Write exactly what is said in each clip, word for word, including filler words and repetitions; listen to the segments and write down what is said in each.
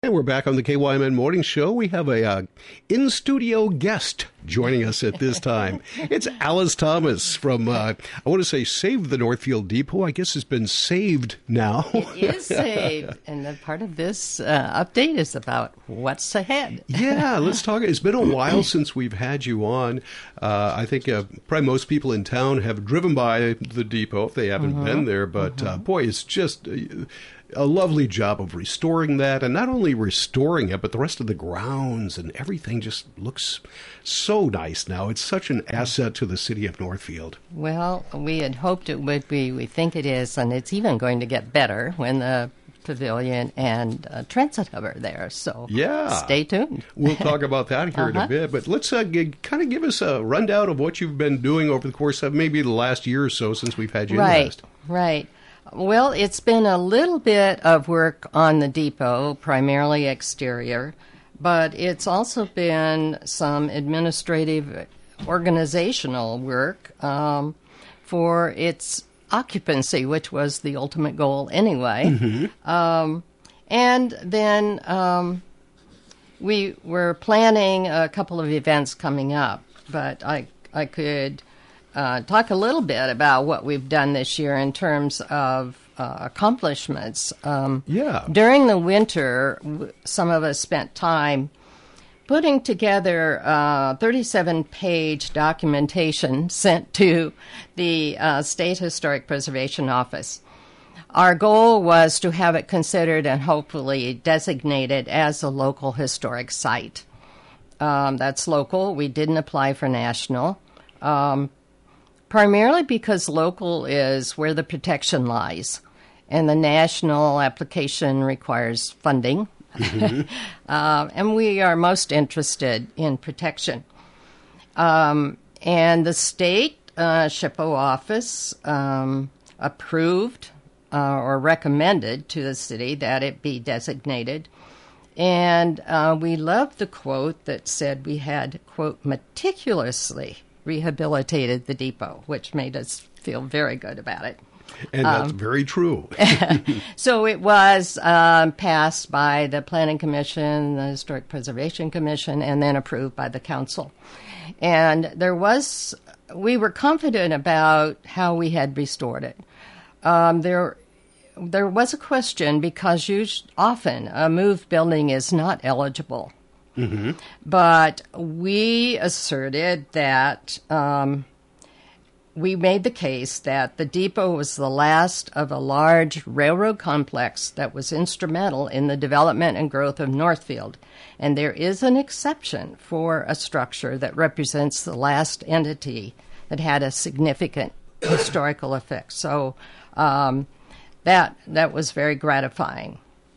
And we're back on the K Y M N Morning Show. We have a uh, in-studio guest joining us at this time. It's Alice Thomas from, uh, I want to say, Save the Northfield Depot. I guess it's been saved now. It is saved. And the part of this uh, update is about what's ahead. Yeah, let's talk. It's been a while since we've had you on. Uh, I think uh, probably most people in town have driven by the depot if they haven't mm-hmm. been there. But, mm-hmm. uh, boy, it's just... Uh, a lovely job of restoring that, and not only restoring it, but the rest of the grounds and everything just looks so nice now. It's such an asset to the city of Northfield. Well, we had hoped it would be. We think it is, and it's even going to get better when the pavilion and uh, transit hub are there. So yeah. Stay tuned. We'll talk about that here uh-huh. in a bit, but let's uh, g- kind of give us a rundown of what you've been doing over the course of maybe the last year or so since we've had you right, in last. Right. Well, it's been a little bit of work on the depot, primarily exterior, but it's also been some administrative, organizational work um, for its occupancy, which was the ultimate goal anyway. Mm-hmm. Um, and then um, we were planning a couple of events coming up, but I I could... Uh, talk a little bit about what we've done this year in terms of uh, accomplishments. Um, yeah. During the winter, w- some of us spent time putting together a thirty-seven page documentation sent to the uh, State Historic Preservation Office. Our goal was to have it considered and hopefully designated as a local historic site. Um, that's local. We didn't apply for national. Um, Primarily because local is where the protection lies, and the national application requires funding. Mm-hmm. uh, and we are most interested in protection. Um, and the state uh, SHPO office um, approved uh, or recommended to the city that it be designated. And uh, we loved the quote that said we had, quote, meticulously rehabilitated the depot, which made us feel very good about it. And that's um, very true. So it was um, passed by the Planning Commission, the Historic Preservation Commission, and then approved by the council. And there was, we were confident about how we had restored it. Um, there there was a question because usually, often a moved building is not eligible. Mm-hmm. But we asserted that um, we made the case that the depot was the last of a large railroad complex that was instrumental in the development and growth of Northfield. And there is an exception for a structure that represents the last entity that had a significant historical effect. So um, that that was very gratifying.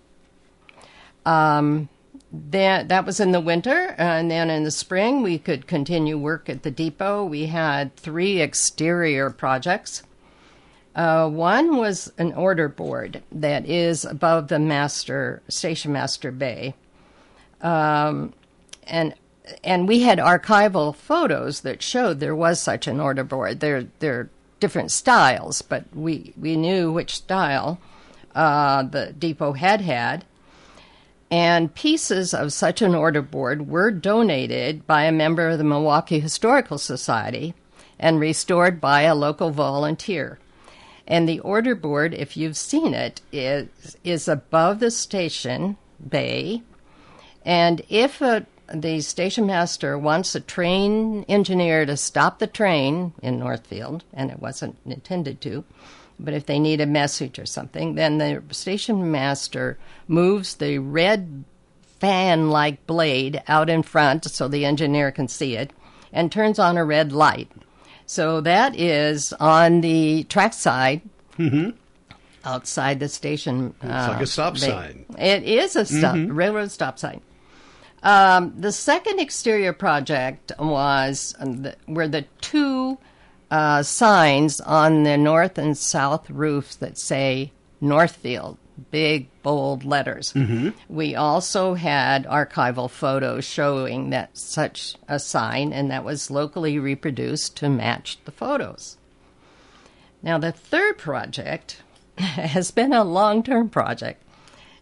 Um Then, that was in the winter, and then in the spring we could continue work at the depot. We had three exterior projects. Uh, one was an order board that is above the master station master bay, um, and and we had archival photos that showed there was such an order board. There there are different styles, but we we knew which style uh, the depot had had. And pieces of such an order board were donated by a member of the Milwaukee Historical Society and restored by a local volunteer. And the order board, if you've seen it, is, is above the station bay. And if a, the station master wants a train engineer to stop the train in Northfield, and it wasn't intended to, but if they need a message or something, then the station master moves the red fan-like blade out in front so the engineer can see it and turns on a red light. So that is on the track side, mm-hmm. outside the station. It's uh, like a stop bay. sign. It is a stop, mm-hmm. railroad stop sign. Um, the second exterior project was um, the, were the two Uh, signs on the north and south roofs that say Northfield, big, bold letters. Mm-hmm. We also had archival photos showing that such a sign, and that was locally reproduced to match the photos. Now, the third project has been a long-term project,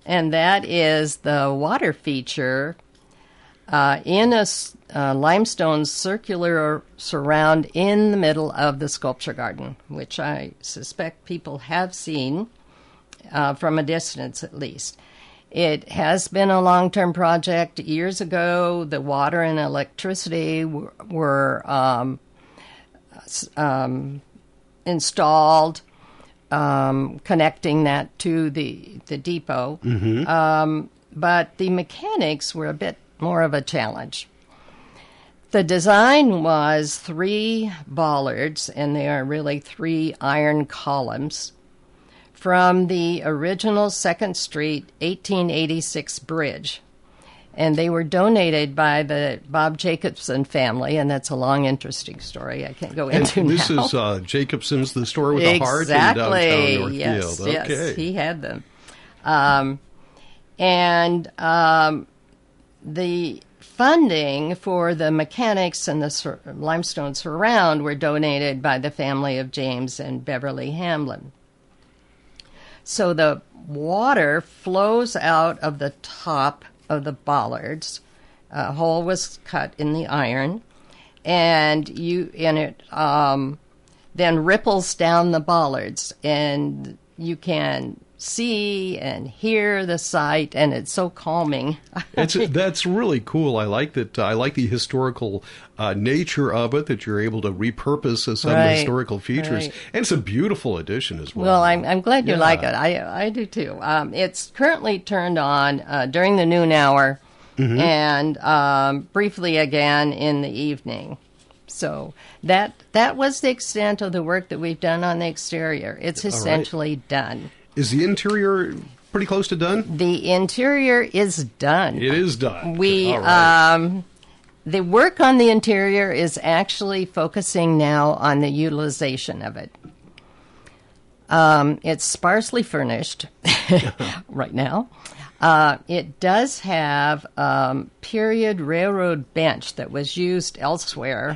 and that is the water feature uh, in a uh, limestone circular surround in the middle of the sculpture garden, which I suspect people have seen uh, from a distance at least. It has been a long-term project. Years ago, the water and electricity were, were um, um, installed, um, connecting that to the, the depot. Mm-hmm. Um, but the mechanics were a bit more of a challenge. The design was three bollards, and they are really three iron columns, from the original Second Street eighteen eighty-six bridge. And they were donated by the Bob Jacobson family, and that's a long, interesting story I can't go into and this now. is uh, Jacobson's, the store with the heart in Exactly. downtown Northfield. Yes, Okay. yes, he had them. Um, and um, the funding for the mechanics and the sur- limestone surround were donated by the family of James and Beverly Hamlin. So the water flows out of the top of the bollards. A hole was cut in the iron, and you and it um, then ripples down the bollards, and you can see and hear the site, and it's so calming. It's that's really cool. I like that. Uh, I like the historical uh, nature of it, that you're able to repurpose uh, some Right, historical features, right. and it's a beautiful addition as well. Well, I'm I'm glad you Yeah. like it. I I do too. Um, it's currently turned on uh, during the noon hour, Mm-hmm. and um, briefly again in the evening. So that that was the extent of the work that we've done on the exterior. It's right. essentially done. Is the interior pretty close to done? The interior is done. It is done. We All right. um, the work on the interior is actually focusing now on the utilization of it. Um, it's sparsely furnished right now. Uh, it does have um, period railroad bench that was used elsewhere,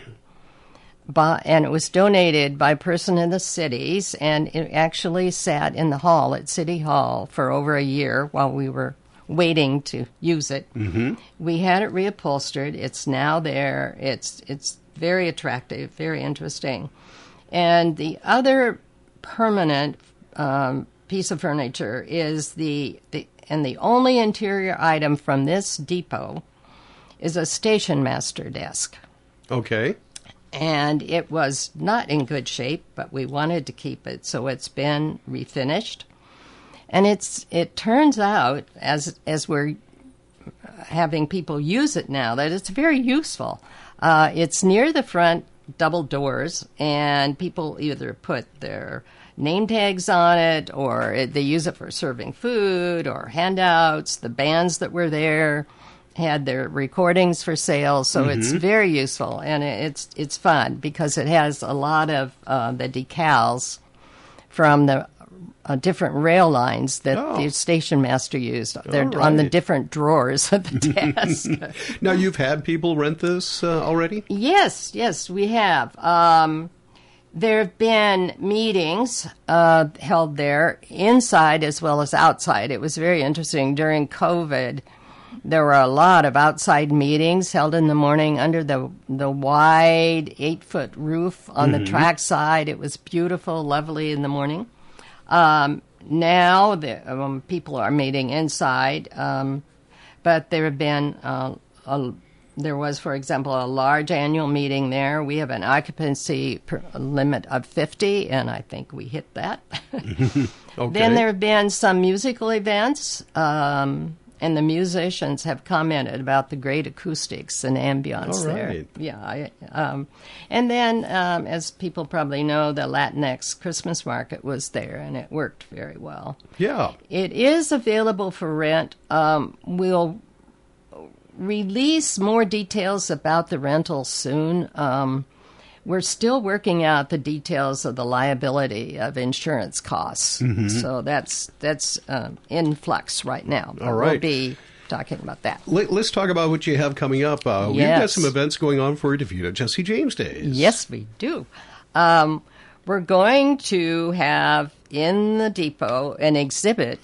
by, and it was donated by a person in the cities, and it actually sat in the hall at City Hall for over a year while we were waiting to use it. Mm-hmm. We had it reupholstered. It's now there. It's it's very attractive, very interesting. And the other permanent um, piece of furniture is the, the and the only interior item from this depot is a station master desk. Okay. And it was not in good shape, but we wanted to keep it, so it's been refinished. And it's it turns out, as as we're having people use it now, that it's very useful. Uh, it's near the front double doors, and people either put their name tags on it, or they use it for serving food or handouts. The bands that were there had their recordings for sale, so mm-hmm. it's very useful, and it's it's fun because it has a lot of uh, the decals from the uh, different rail lines that oh. the station master used. They're right. on the different drawers of the desk. Now, you've had people rent this uh, already? Yes, yes, we have. Um, there have been meetings uh, held there inside as well as outside. It was very interesting. During COVID, there were a lot of outside meetings held in the morning under the the wide eight-foot roof on mm-hmm. the track side. It was beautiful, lovely in the morning. Um, now the, um, people are meeting inside, um, but there have been uh, a, there was, for example, a large annual meeting there. We have an occupancy per limit of fifty, and I think we hit that. Okay. Then there have been some musical events. Um, And the musicians have commented about the great acoustics and ambience All there. right. Yeah. I, um, and then, um, as people probably know, the Latinx Christmas market was there, and it worked very well. Yeah. It is available for rent. Um, we'll release more details about the rental soon. Um, we're still working out the details of the liability of insurance costs. Mm-hmm. So that's that's uh, in flux right now. All right. We'll be talking about that. Let, let's talk about what you have coming up. Uh, Yes. We've got some events going on for DeVita Jesse James Days. Yes, we do. Um, we're going to have in the depot an exhibit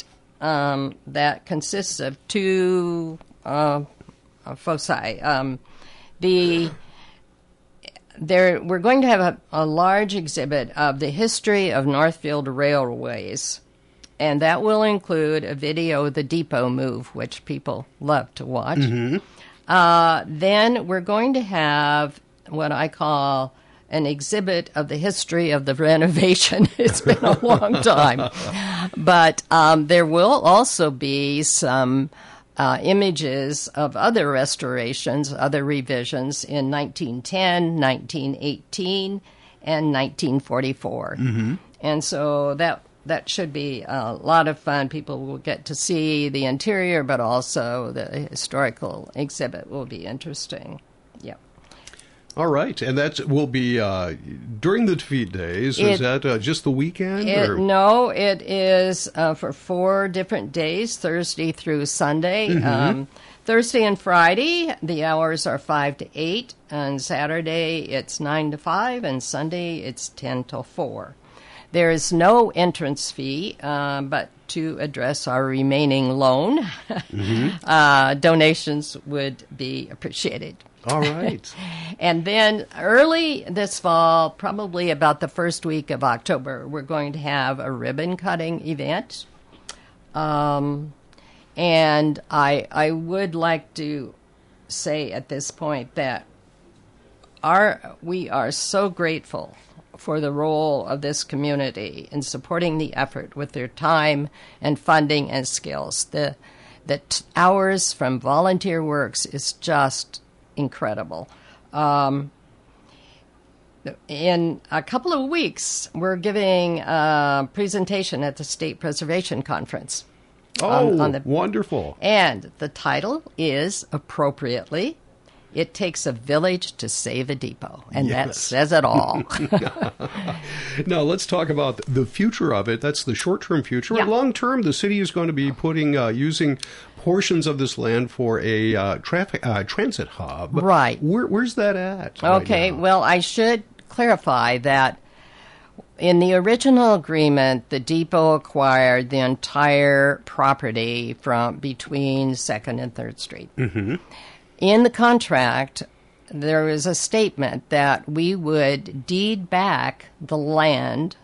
um, that consists of two uh, foci. Um, the there we're going to have a, a large exhibit of the history of Northfield Railways, and that will include a video of the depot move, which people love to watch. Mm-hmm. Uh, then we're going to have what I call an exhibit of the history of the renovation. It's been a long time. But um, there will also be some uh, images of other restorations, other revisions in nineteen ten, nineteen eighteen, and nineteen forty-four. Mm-hmm. And so that that should be a lot of fun. People will get to see the interior, but also the historical exhibit will be interesting. Yeah. All right, and that will be uh, during the Defeat Days. Is It- that uh, just the weekend? It, or? no, it is uh, for four different days, Thursday through Sunday. Mm-hmm. Um, Thursday and Friday, the hours are five to eight. On Saturday, it's nine to five, and Sunday, it's ten till four. There is no entrance fee, uh, but to address our remaining loan, mm-hmm. uh, donations would be appreciated. All right. And then early this fall, probably about the first week of October, we're going to have a ribbon cutting event. Um, and I I would like to say at this point that our we are so grateful for the role of this community in supporting the effort with their time and funding and skills. The the t- hours from Volunteer Works is just incredible. Um, in a couple of weeks, we're giving a presentation at the State Preservation Conference. Oh, on, on the, wonderful. And the title is, appropriately, It Takes a Village to Save a Depot. And Yes. that says it all. Now, let's talk about the future of it. That's the short-term future. Yeah. Long-term, the city is going to be putting, uh, using portions of this land for a uh, traffic uh, transit hub. Right. Where, where's that at? right Okay, now? well, I should clarify that in the original agreement, the depot acquired the entire property from between Second and Third Street. Mm-hmm. In the contract, there is a statement that we would deed back the land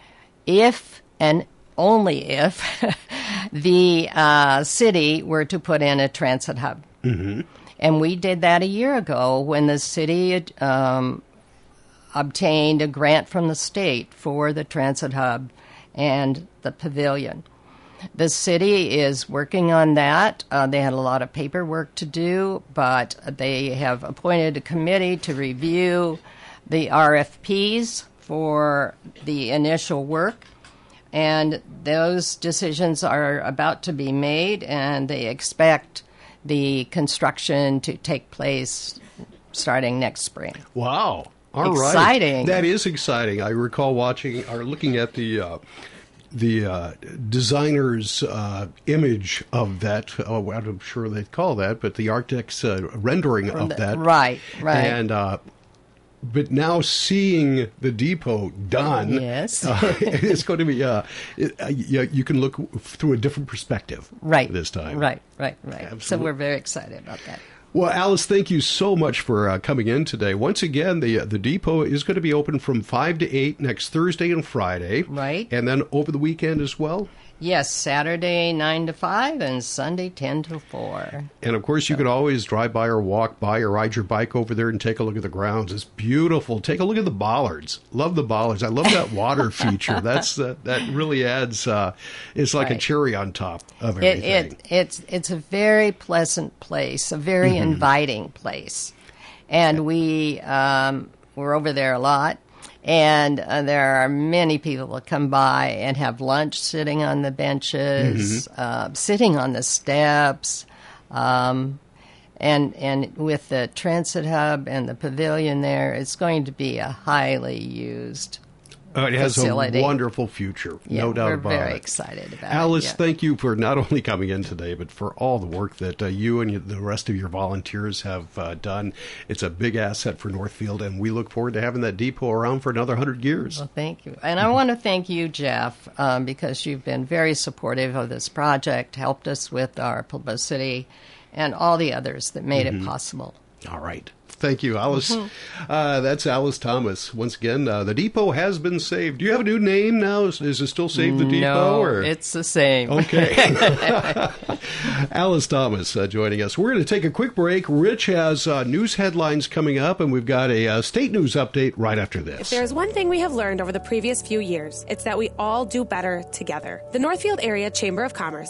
if and only if the uh, city were to put in a transit hub. Mm-hmm. And we did that a year ago when the city um, obtained a grant from the state for the transit hub and the pavilion. The city is working on that. Uh, they had a lot of paperwork to do, but they have appointed a committee to review the R F Ps for the initial work. And those decisions are about to be made, and they expect the construction to take place starting next spring. Wow. All right. Exciting. That is exciting. I recall watching or looking at the uh, the uh, designer's uh, image of that. Oh, I'm sure they'd call that, but the architect's uh, rendering of that. Right, right. And uh, but now seeing the depot done, Yes. uh, it's going to be. Uh, it, uh, you, you can look through a different perspective, Right. This time, Right, right, right. So Absolutely. we're very excited about that. Well, Alice, thank you so much for uh, coming in today. Once again, the uh, the depot is going to be open from five to eight next Thursday and Friday. Right. And then over the weekend as well. Yes, Saturday nine to five and Sunday ten to four. And, of course, you can always drive by or walk by or ride your bike over there and take a look at the grounds. It's beautiful. Take a look at the bollards. Love the bollards. I love that water feature. That's uh, That really adds, uh, it's like a Right. cherry on top of It, everything. it it's it's a very pleasant place, a very Mm-hmm. inviting place, and we um, we're over there a lot. And uh, there are many people that come by and have lunch sitting on the benches, Mm-hmm. uh, sitting on the steps, um, and and with the transit hub and the pavilion there, it's going to be a highly used Oh, it has facility. a wonderful future, yeah, no doubt we're about very it. excited about Alice, it. Yeah. thank you for not only coming in today, but for all the work that uh, you and the rest of your volunteers have uh, done. It's a big asset for Northfield, and we look forward to having that depot around for another hundred years. Well, thank you. And I want to thank you, Jeff, um, because you've been very supportive of this project, helped us with our publicity, and all the others that made mm-hmm. it possible. All right. Thank you, Alice. Mm-hmm. Uh, that's Alice Thomas. Once again, uh, the depot has been saved. Do you have a new name now? Is, is it still Save the Depot? No, or? It's the same. Okay. Alice Thomas uh, joining us. We're going to take a quick break. Rich has uh, news headlines coming up, and we've got a uh, state news update right after this. If there's one thing we have learned over the previous few years, it's that we all do better together. The Northfield Area Chamber of Commerce